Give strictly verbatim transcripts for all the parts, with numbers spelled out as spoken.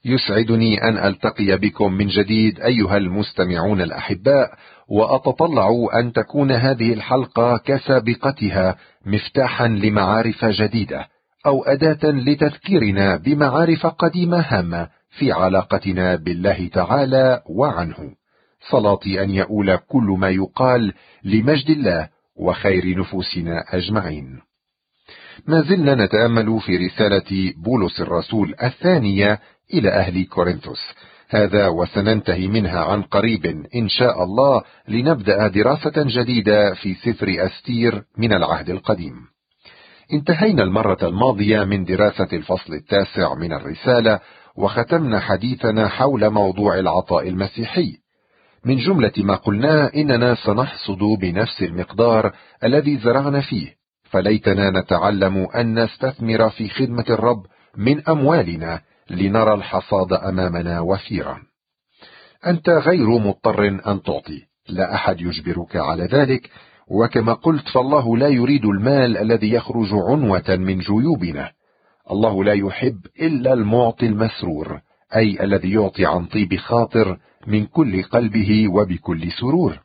يسعدني أن ألتقي بكم من جديد أيها المستمعون الأحباء، وأتطلع أن تكون هذه الحلقة كسابقتها مفتاحا لمعارف جديدة، أو أداة لتذكيرنا بمعارف قديمة هامة في علاقتنا بالله تعالى وعنه. صلاتي أن يؤول كل ما يقال لمجد الله وخير نفوسنا أجمعين. ما زلنا نتأمل في رسالة بولس الرسول الثانية إلى أهل كورنثوس، هذا وسننتهي منها عن قريب إن شاء الله، لنبدأ دراسة جديدة في سفر أستير من العهد القديم. انتهينا المرة الماضية من دراسة الفصل التاسع من الرسالة، وختمنا حديثنا حول موضوع العطاء المسيحي. من جملة ما قلناه إننا سنحصد بنفس المقدار الذي زرعنا فيه، فليتنا نتعلم أن نستثمر في خدمة الرب من أموالنا لنرى الحصاد أمامنا وفيرا. أنت غير مضطر أن تعطي، لا أحد يجبرك على ذلك، وكما قلت فالله لا يريد المال الذي يخرج عنوة من جيوبنا. الله لا يحب إلا المعطي المسرور، أي الذي يعطي عن طيب خاطر من كل قلبه وبكل سرور.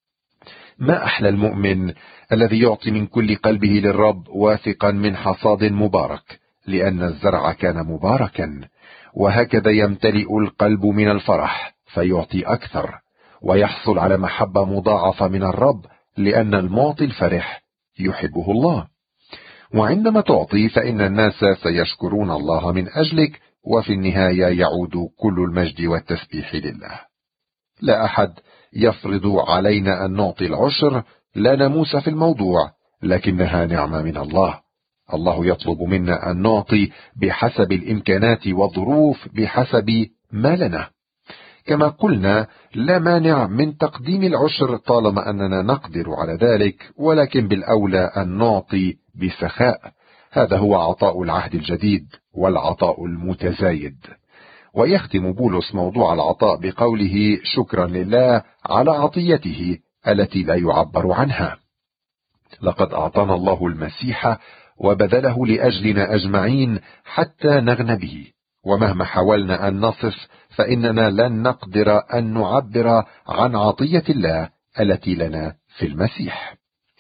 ما أحلى المؤمن الذي يعطي من كل قلبه للرب، واثقا من حصاد مبارك، لأن الزرع كان مباركا، وهكذا يمتلئ القلب من الفرح فيعطي أكثر، ويحصل على محبة مضاعفة من الرب، لأن المعطي الفرح يحبه الله. وعندما تعطي فإن الناس سيشكرون الله من أجلك، وفي النهاية يعود كل المجد والتسبيح لله. لا أحد يفرض علينا أن نعطي العشر، لا ناموس في الموضوع، لكنها نعمة من الله. الله يطلب منا أن نعطي بحسب الإمكانات والظروف، بحسب ما لنا. كما قلنا لا مانع من تقديم العشر طالما أننا نقدر على ذلك، ولكن بالأولى أن نعطي بسخاء. هذا هو عطاء العهد الجديد والعطاء المتزايد. ويختم بولس موضوع العطاء بقوله: شكرا لله على عطيته التي لا يعبر عنها. لقد أعطانا الله المسيح وبذله لأجلنا أجمعين حتى نغنى به، ومهما حاولنا أن نصف فإننا لن نقدر أن نعبر عن عطية الله التي لنا في المسيح.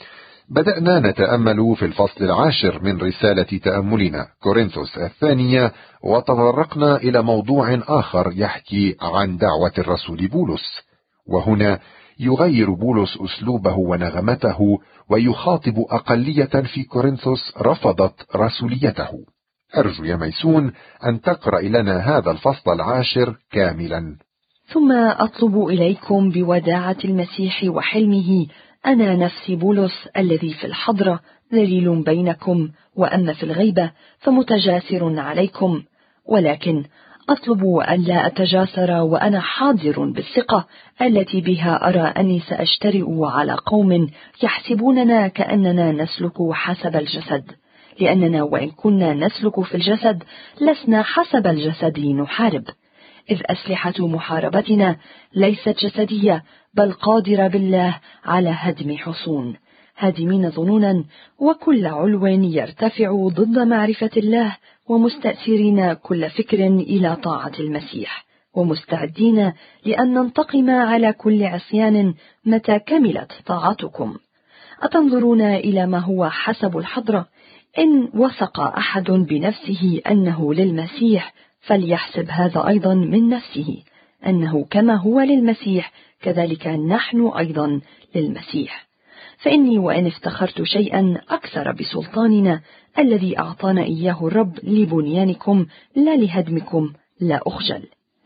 بدأنا نتأمل في الفصل العاشر من رسالة تأملنا كورنثوس الثانية، وتطرقنا إلى موضوع آخر يحكي عن دعوة الرسول بولس. وهنا يغير بولس أسلوبه ونغمته، ويخاطب أقلية في كورنثوس رفضت رسوليته. أرجو يا ميسون أن تقرأ لنا هذا الفصل العاشر كاملا. ثم أطلب إليكم بوداعة المسيح وحلمه أنا نفسي بولس الذي في الحضرة ذليل بينكم، وأما في الغيبة فمتجاسر عليكم، ولكن أطلب أن لا أتجاسر وأنا حاضر بالثقة التي بها أرى أني سأجترئ على قوم يحسبوننا كأننا نسلك حسب الجسد، لأننا وإن كنا نسلك في الجسد لسنا حسب الجسد نحارب، إذ أسلحة محاربتنا ليست جسدية بل قادرة بالله على هدم حصون، هادمين ظنونا وكل علو يرتفع ضد معرفة الله، ومستأثرين كل فكر إلى طاعة المسيح، ومستعدين لأن ننتقم على كل عصيان متى كملت طاعتكم. أتنظرون إلى ما هو حسب الحضرة؟ إن وثق أحد بنفسه أنه للمسيح فليحسب هذا أيضا من نفسه، أنه كما هو للمسيح كذلك نحن أيضا للمسيح. فإني وإن افتخرت شيئا أكثر بسلطاننا الذي أعطانا إياه الرب لبنيانكم لا لهدمكم لا أخجل،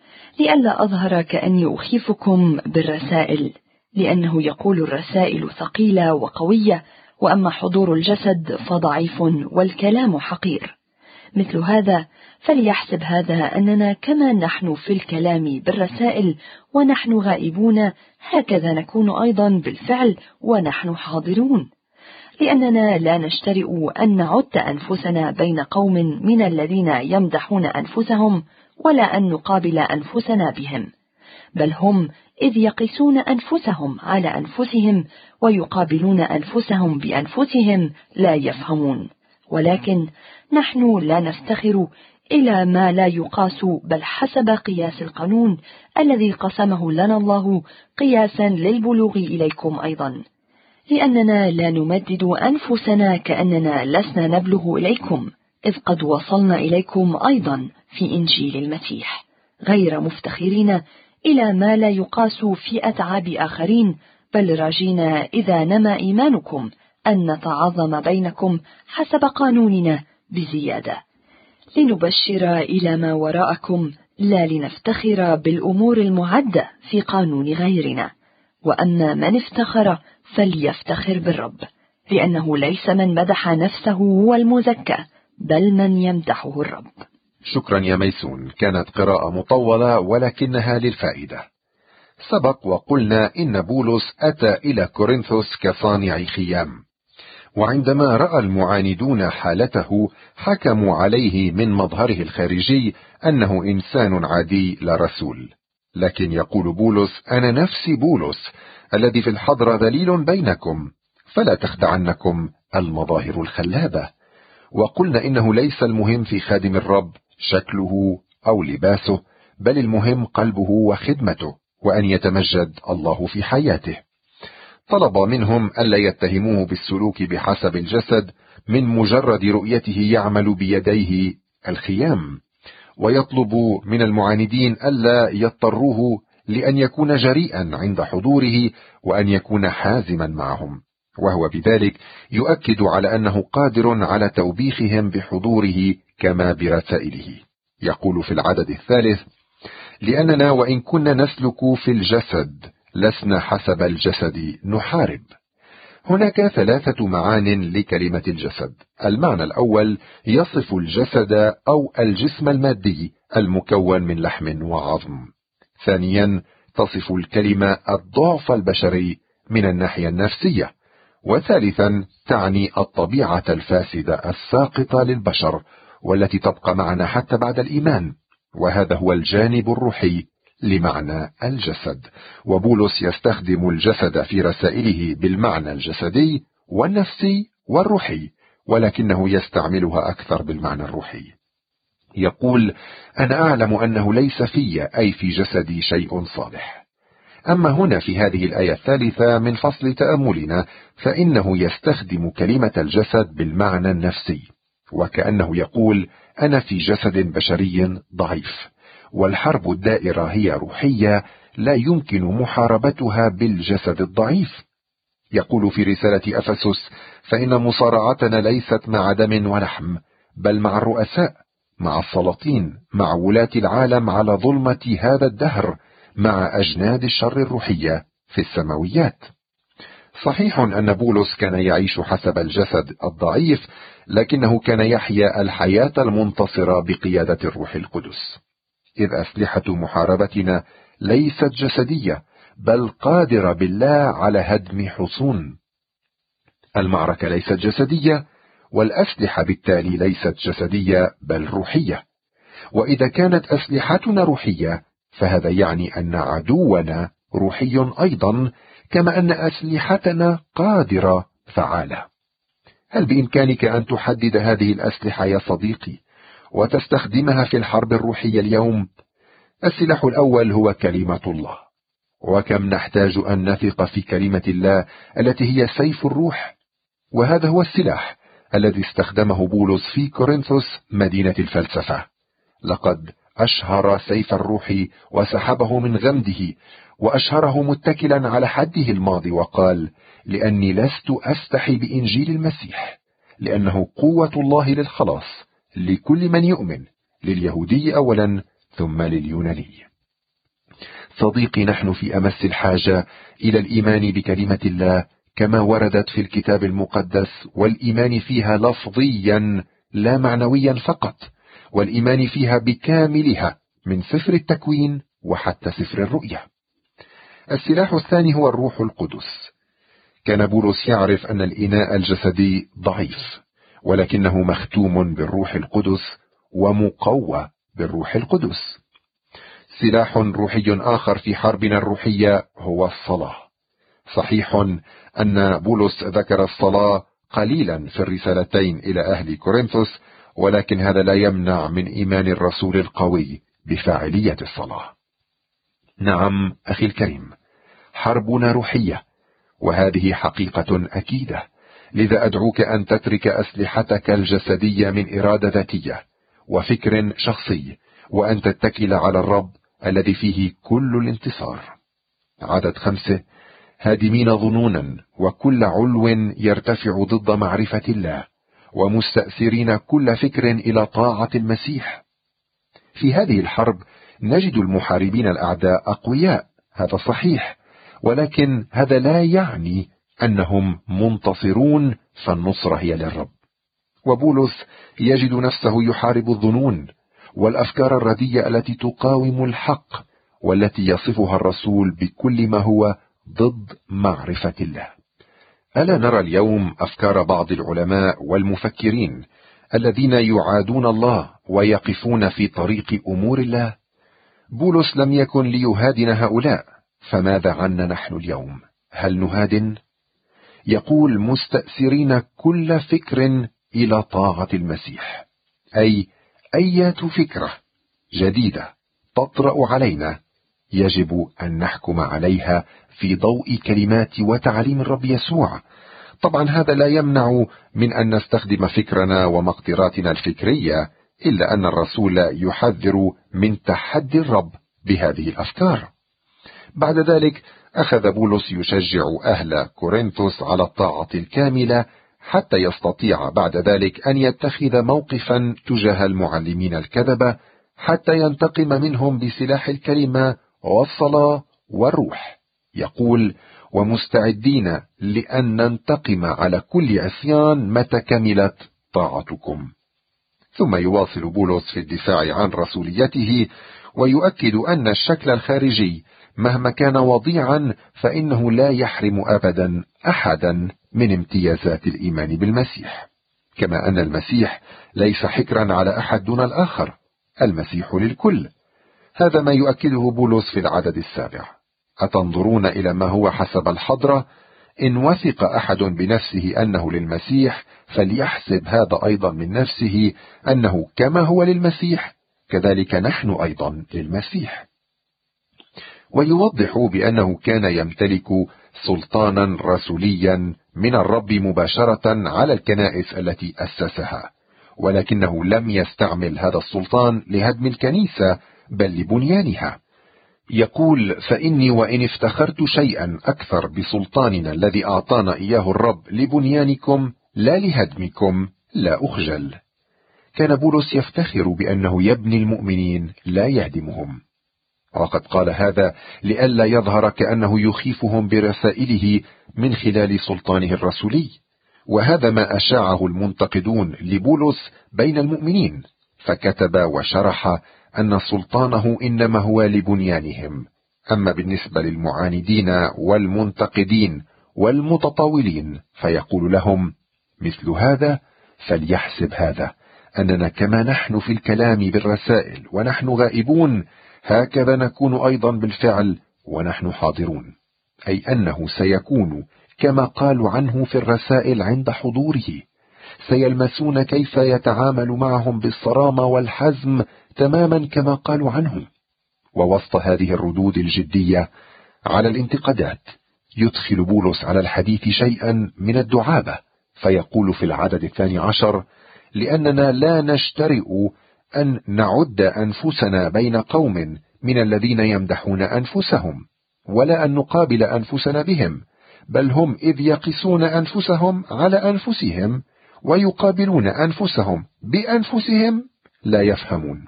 لئلا أظهر كأني أخيفكم بالرسائل، لأنه يقول الرسائل ثقيلة وقوية، وأما حضور الجسد فضعيف والكلام حقير. مثل هذا فليحسب هذا أننا كما نحن في الكلام بالرسائل ونحن غائبون، هكذا نكون أيضا بالفعل ونحن حاضرون، لأننا لا نجترئ أن نعد أنفسنا بين قوم من الذين يمدحون أنفسهم، ولا أن نقابل أنفسنا بهم، بل هم إذ يقيسون أنفسهم على أنفسهم ويقابلون أنفسهم بأنفسهم لا يفهمون. ولكن نحن لا نفتخر، إلى ما لا يقاس بل حسب قياس القانون الذي قسمه لنا الله قياسا للبلوغ إليكم أيضا، لأننا لا نمدد أنفسنا كأننا لسنا نبلغ إليكم، إذ قد وصلنا إليكم أيضا في إنجيل المسيح، غير مفتخرين إلى ما لا يقاس في أتعاب آخرين، بل راجينا إذا نما إيمانكم أن نتعظم بينكم حسب قانوننا بزيادة، لنبشر إلى ما وراءكم، لا لنفتخر بالأمور المعدة في قانون غيرنا. وأما من افتخر فليفتخر بالرب، لأنه ليس من مدح نفسه هو المزكى، بل من يمدحه الرب. شكرا يا ميسون، كانت قراءة مطولة ولكنها للفائدة. سبق وقلنا إن بولس أتى إلى كورنثوس كصانع خيام، وعندما رأى المعاندون حالته حكموا عليه من مظهره الخارجي أنه إنسان عادي لا رسول. لكن يقول بولس: أنا نفسي بولس الذي في الحضرة دليل بينكم، فلا تخدعنكم المظاهر الخلابة. وقلنا إنه ليس المهم في خادم الرب شكله أو لباسه، بل المهم قلبه وخدمته، وأن يتمجد الله في حياته. طلب منهم ألا يتهموه بالسلوك بحسب الجسد من مجرد رؤيته يعمل بيديه الخيام، ويطلب من المعاندين ألا يضطروه لأن يكون جريئا عند حضوره وأن يكون حازما معهم، وهو بذلك يؤكد على أنه قادر على توبيخهم بحضوره كما برسائله. يقول في العدد الثالث: لأننا وإن كنا نسلك في الجسد لسنا حسب الجسد نحارب. هناك ثلاثة معان لكلمة الجسد. المعنى الأول يصف الجسد أو الجسم المادي المكون من لحم وعظم. ثانيا تصف الكلمة الضعف البشري من الناحية النفسية. وثالثا تعني الطبيعة الفاسدة الساقطة للبشر والتي تبقى معنا حتى بعد الإيمان، وهذا هو الجانب الروحي لمعنى الجسد. وبولس يستخدم الجسد في رسائله بالمعنى الجسدي والنفسي والروحي، ولكنه يستعملها أكثر بالمعنى الروحي. يقول: أنا أعلم أنه ليس في أي في جسدي شيء صالح. أما هنا في هذه الآية الثالثة من فصل تأملنا فإنه يستخدم كلمة الجسد بالمعنى النفسي، وكأنه يقول: أنا في جسد بشري ضعيف، والحرب الدائرة هي روحية لا يمكن محاربتها بالجسد الضعيف. يقول في رسالة أفسس: فإن مصارعتنا ليست مع دم ولحم، بل مع الرؤساء، مع السلاطين، مع ولاة العالم على ظلمة هذا الدهر، مع أجناد الشر الروحية في السماويات. صحيح أن بولس كان يعيش حسب الجسد الضعيف، لكنه كان يحيا الحياة المنتصرة بقيادة الروح القدس، إذ أسلحة محاربتنا ليست جسدية، بل قادرة بالله على هدم حصون. المعركة ليست جسدية، والأسلحة بالتالي ليست جسدية بل روحية. وإذا كانت أسلحتنا روحية فهذا يعني أن عدونا روحي أيضا، كما أن أسلحتنا قادرة فعالة. هل بإمكانك أن تحدد هذه الأسلحة يا صديقي وتستخدمها في الحرب الروحية اليوم؟ السلاح الأول هو كلمة الله، وكم نحتاج أن نثق في كلمة الله التي هي سيف الروح، وهذا هو السلاح الذي استخدمه بولس في كورنثوس مدينة الفلسفة. لقد أشهر سيف الروح وسحبه من غمده، وأشهره متكلا على حده الماضي، وقال: لأني لست أستحي بإنجيل المسيح، لأنه قوة الله للخلاص لكل من يؤمن، لليهودي أولا ثم لليوناني. صديقي، نحن في أمس الحاجة إلى الإيمان بكلمة الله كما وردت في الكتاب المقدس، والإيمان فيها لفظيا لا معنويا فقط، والإيمان فيها بكاملها من سفر التكوين وحتى سفر الرؤيا. السلاح الثاني هو الروح القدس. كان بولس يعرف أن الإناء الجسدي ضعيف، ولكنه مختوم بالروح القدس ومقوى بالروح القدس. سلاح روحي آخر في حربنا الروحية هو الصلاة. صحيح أن بولس ذكر الصلاة قليلا في الرسالتين إلى أهل كورنثوس، ولكن هذا لا يمنع من إيمان الرسول القوي بفاعلية الصلاة. نعم أخي الكريم، حربنا روحية، وهذه حقيقة أكيدة، لذا أدعوك أن تترك أسلحتك الجسدية من إرادة ذاتية وفكر شخصي، وأن تتكل على الرب الذي فيه كل الانتصار. عدد خمسة: هادمين ظنونا وكل علو يرتفع ضد معرفة الله، ومستأثرين كل فكر إلى طاعة المسيح. في هذه الحرب نجد المحاربين الأعداء أقوياء، هذا صحيح، ولكن هذا لا يعني أنهم منتصرون، فالنصرة هي للرب. وبولس يجد نفسه يحارب الظنون والأفكار الرديئة التي تقاوم الحق، والتي يصفها الرسول بكل ما هو ضد معرفة الله. ألا نرى اليوم أفكار بعض العلماء والمفكرين الذين يعادون الله ويقفون في طريق أمور الله؟ بولس لم يكن ليهادن هؤلاء، فماذا عنا نحن اليوم؟ هل نهادن؟ يقول مستأثرين كل فكر إلى طاعة المسيح، أي أية فكرة جديدة تطرأ علينا يجب أن نحكم عليها في ضوء كلمات وتعليم الرب يسوع. طبعا هذا لا يمنع من أن نستخدم فكرنا ومقدراتنا الفكرية، إلا أن الرسول يحذر من تحدي الرب بهذه الأفكار. بعد ذلك أخذ بولس يشجع أهل كورنثوس على الطاعة الكاملة، حتى يستطيع بعد ذلك أن يتخذ موقفا تجاه المعلمين الكذبة، حتى ينتقم منهم بسلاح الكلمة والصلاة والروح. يقول ومستعدين لأن ننتقم على كل عصيان متى كملت طاعتكم. ثم يواصل بولس في الدفاع عن رسوليته، ويؤكد أن الشكل الخارجي مهما كان وضيعا فإنه لا يحرم أبدا أحدا من امتيازات الإيمان بالمسيح، كما أن المسيح ليس حكرا على أحد دون الآخر، المسيح للكل. هذا ما يؤكده بولس في العدد السابع: أتنظرون إلى ما هو حسب الحضرة؟ إن وثق أحد بنفسه أنه للمسيح فليحسب هذا أيضا من نفسه أنه كما هو للمسيح كذلك نحن أيضا للمسيح. ويوضح بأنه كان يمتلك سلطانا رسوليا من الرب مباشرة على الكنائس التي أسسها، ولكنه لم يستعمل هذا السلطان لهدم الكنيسة بل لبنيانها. يقول فإني وإن افتخرت شيئا أكثر بسلطاننا الذي أعطانا إياه الرب لبنيانكم لا لهدمكم لا أخجل. كان بولس يفتخر بأنه يبني المؤمنين لا يهدمهم، وقد قال هذا لئلا يظهر كأنه يخيفهم برسائله من خلال سلطانه الرسولي. وهذا ما أشاعه المنتقدون لبولس بين المؤمنين، فكتب وشرح أن سلطانه إنما هو لبنيانهم. أما بالنسبة للمعاندين والمنتقدين والمتطاولين فيقول لهم مثل هذا فليحسب هذا أننا كما نحن في الكلام بالرسائل ونحن غائبون هكذا نكون أيضا بالفعل ونحن حاضرون، أي أنه سيكون كما قالوا عنه في الرسائل عند حضوره، سيلمسون كيف يتعامل معهم بالصرامة والحزم تماما كما قالوا عنه. ووسط هذه الردود الجدية على الانتقادات يدخل بولس على الحديث شيئا من الدعابة، فيقول في العدد الثاني عشر لأننا لا نشترئ أن نعد أنفسنا بين قوم من الذين يمدحون أنفسهم، ولا أن نقابل أنفسنا بهم، بل هم إذ يقسون أنفسهم على أنفسهم ويقابلون أنفسهم بأنفسهم لا يفهمون.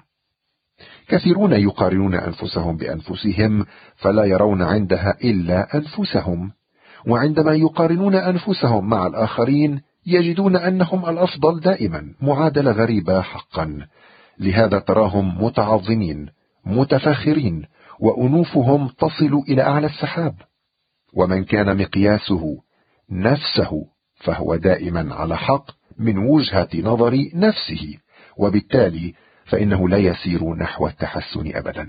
كثيرون يقارنون أنفسهم بأنفسهم فلا يرون عندها إلا أنفسهم، وعندما يقارنون أنفسهم مع الآخرين يجدون أنهم الأفضل دائما، معادلة غريبة حقا. لهذا تراهم متعظمين متفاخرين وأنوفهم تصل إلى أعلى السحاب. ومن كان مقياسه نفسه فهو دائما على حق من وجهة نظر نفسه، وبالتالي فإنه لا يسير نحو التحسن أبدا.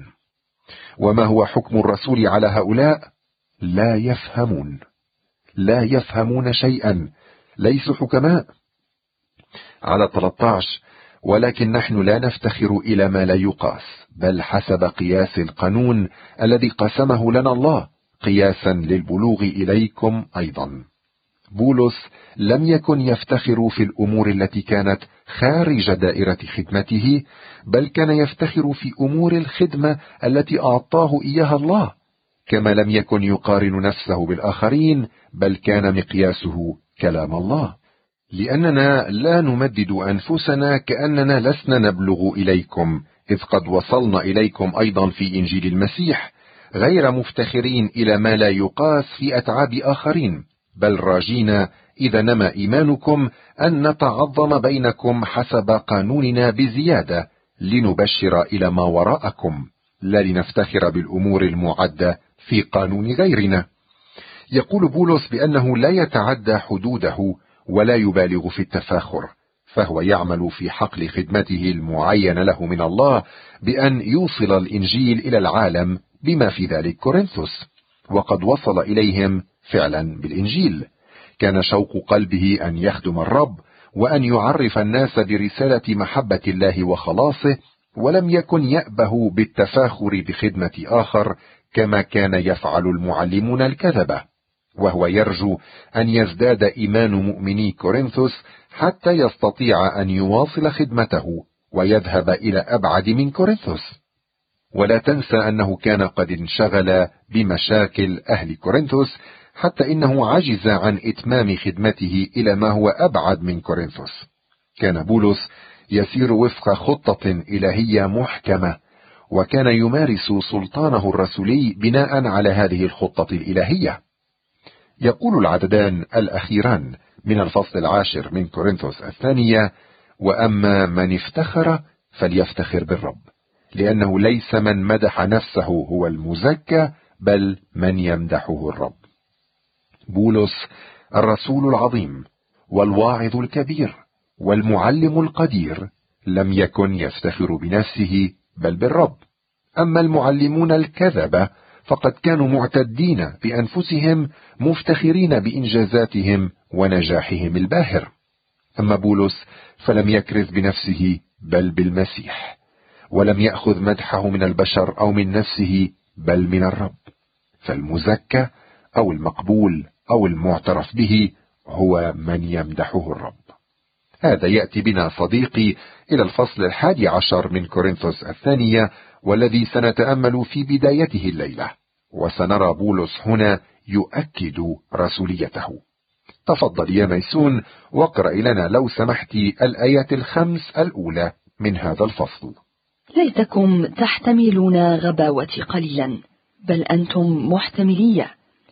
وما هو حكم الرسول على هؤلاء؟ لا يفهمون، لا يفهمون شيئا، ليسوا حكماء. على ثلاثة عشر ولكن نحن لا نفتخر إلى ما لا يقاس، بل حسب قياس القانون الذي قسمه لنا الله، قياسا للبلوغ إليكم أيضا. بولس لم يكن يفتخر في الأمور التي كانت خارج دائرة خدمته، بل كان يفتخر في أمور الخدمة التي أعطاه إياها الله، كما لم يكن يقارن نفسه بالآخرين، بل كان مقياسه كلام الله. لأننا لا نمدد أنفسنا كأننا لسنا نبلغ إليكم، إذ قد وصلنا إليكم أيضا في إنجيل المسيح، غير مفتخرين إلى ما لا يقاس في أتعاب آخرين، بل راجين إذا نما إيمانكم أن نتعظم بينكم حسب قانوننا بزيادة، لنبشر إلى ما وراءكم، لا لنفتخر بالأمور المعدة في قانون غيرنا. يقول بولس بأنه لا يتعدى حدوده ولا يبالغ في التفاخر، فهو يعمل في حقل خدمته المعين له من الله بأن يوصل الإنجيل إلى العالم، بما في ذلك كورنثوس، وقد وصل إليهم فعلا بالإنجيل. كان شوق قلبه أن يخدم الرب وأن يعرف الناس برسالة محبة الله وخلاصه، ولم يكن يأبه بالتفاخر بخدمة آخر كما كان يفعل المعلمون الكذبة، وهو يرجو أن يزداد إيمان مؤمني كورنثوس حتى يستطيع أن يواصل خدمته ويذهب إلى أبعد من كورنثوس. ولا تنسى أنه كان قد انشغل بمشاكل أهل كورنثوس، حتى إنه عجز عن إتمام خدمته إلى ما هو أبعد من كورنثوس. كان بولس يسير وفق خطة إلهية محكمة، وكان يمارس سلطانه الرسولي بناء على هذه الخطة الإلهية. يقول العددان الأخيران من الفصل العاشر من كورنثوس الثانية: وأما من افتخر فليفتخر بالرب، لأنه ليس من مدح نفسه هو المزكى، بل من يمدحه الرب. بولس الرسول العظيم والواعظ الكبير والمعلم القدير لم يكن يفتخر بنفسه بل بالرب. أما المعلمون الكذبة فقد كانوا معتدين بأنفسهم، مفتخرين بإنجازاتهم ونجاحهم الباهر. أما بولس فلم يكرز بنفسه بل بالمسيح، ولم يأخذ مدحه من البشر أو من نفسه بل من الرب. فالمزكى أو المقبول أو المعترف به هو من يمدحه الرب. هذا يأتي بنا صديقي إلى الفصل الحادي عشر من كورنثوس الثانية، والذي سنتأمل في بدايته الليلة، وسنرى بولس هنا يؤكد رسوليته. تفضل يا ميسون واقرأ لنا لو سمحت الآيات الخمس الأولى من هذا الفصل. ليتكم تحتملون غباوتي قليلا، بل أنتم محتملية،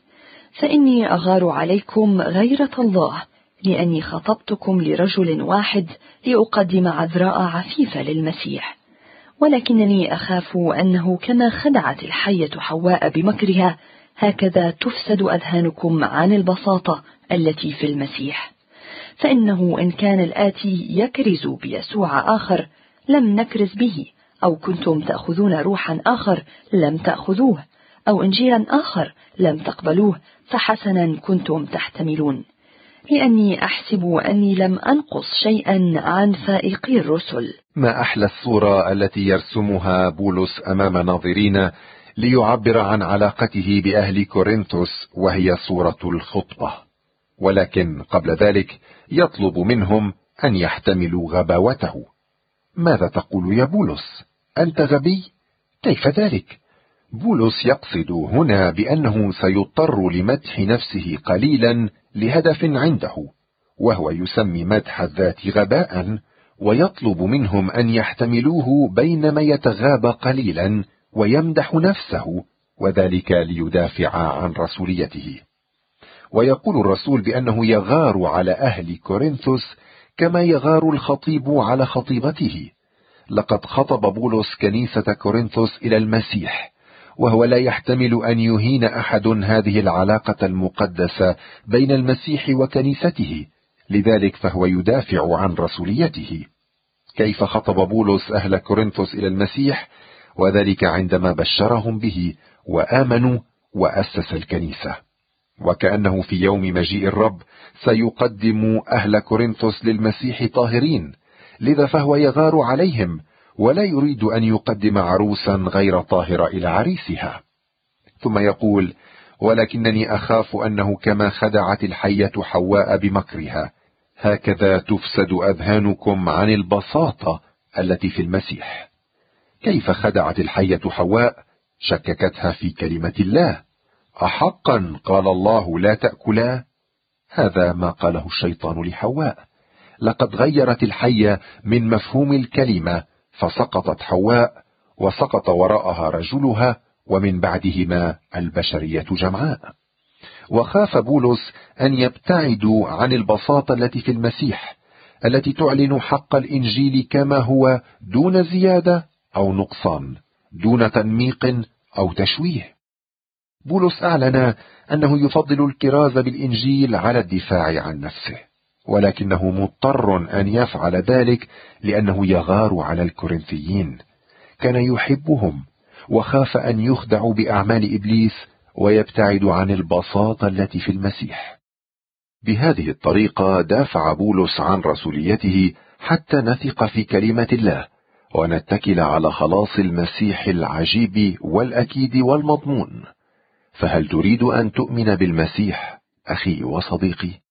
فإني أغار عليكم غيرة الله، لأني خطبتكم لرجل واحد لأقدم عذراء عفيفة للمسيح. ولكنني أخاف أنه كما خدعت الحية حواء بمكرها، هكذا تفسد أذهانكم عن البساطة التي في المسيح. فإنه إن كان الآتي يكرز بيسوع آخر لم نكرز به، أو كنتم تأخذون روحا آخر لم تأخذوه، أو إنجيلا آخر لم تقبلوه، فحسنا كنتم تحتملون، لأني أحسب أني لم أنقص شيئا عن فائقي الرسل. ما أحلى الصورة التي يرسمها بولس أمام ناظرين ليعبر عن علاقته بأهل كورنثوس، وهي صورة الخطبة. ولكن قبل ذلك يطلب منهم أن يحتملوا غباوته. ماذا تقول يا بولس؟ أنت غبي؟ كيف ذلك؟ بولس يقصد هنا بأنه سيضطر لمدح نفسه قليلا لهدف عنده، وهو يسمي مدح الذات غباء، ويطلب منهم أن يحتملوه بينما يتغاب قليلا ويمدح نفسه، وذلك ليدافع عن رسوليته. ويقول الرسول بأنه يغار على أهل كورنثوس كما يغار الخطيب على خطيبته. لقد خطب بولس كنيسة كورنثوس إلى المسيح، وهو لا يحتمل أن يهين أحد هذه العلاقة المقدسة بين المسيح وكنيسته، لذلك فهو يدافع عن رسوليته. كيف خطب بولس أهل كورنثوس إلى المسيح؟ وذلك عندما بشرهم به وآمنوا وأسس الكنيسة. وكأنه في يوم مجيء الرب سيقدم أهل كورنثوس للمسيح طاهرين، لذا فهو يغار عليهم، ولا يريد أن يقدم عروسا غير طاهرة إلى عريسها. ثم يقول: ولكنني أخاف أنه كما خدعت الحية حواء بمكرها، هكذا تفسد أذهانكم عن البساطة التي في المسيح. كيف خدعت الحية حواء؟ شككتها في كلمة الله. أحقا قال الله لا تأكلا؟ هذا ما قاله الشيطان لحواء. لقد غيرت الحية من مفهوم الكلمة، فسقطت حواء، وسقط وراءها رجلها، ومن بعدهما البشرية جمعاء. وخاف بولس أن يبتعدوا عن البساطة التي في المسيح، التي تعلن حق الإنجيل كما هو، دون زيادة أو نقصان، دون تنميق أو تشويه. بولس أعلن أنه يفضل الكراز بالإنجيل على الدفاع عن نفسه، ولكنه مضطر أن يفعل ذلك لأنه يغار على الكورنثيين. كان يحبهم، وخاف أن يخدعوا بأعمال إبليس ويبتعد عن البساطة التي في المسيح. بهذه الطريقة دافع بولس عن رسوليته حتى نثق في كلمة الله، ونتكل على خلاص المسيح العجيب والأكيد والمضمون. فهل تريد أن تؤمن بالمسيح أخي وصديقي؟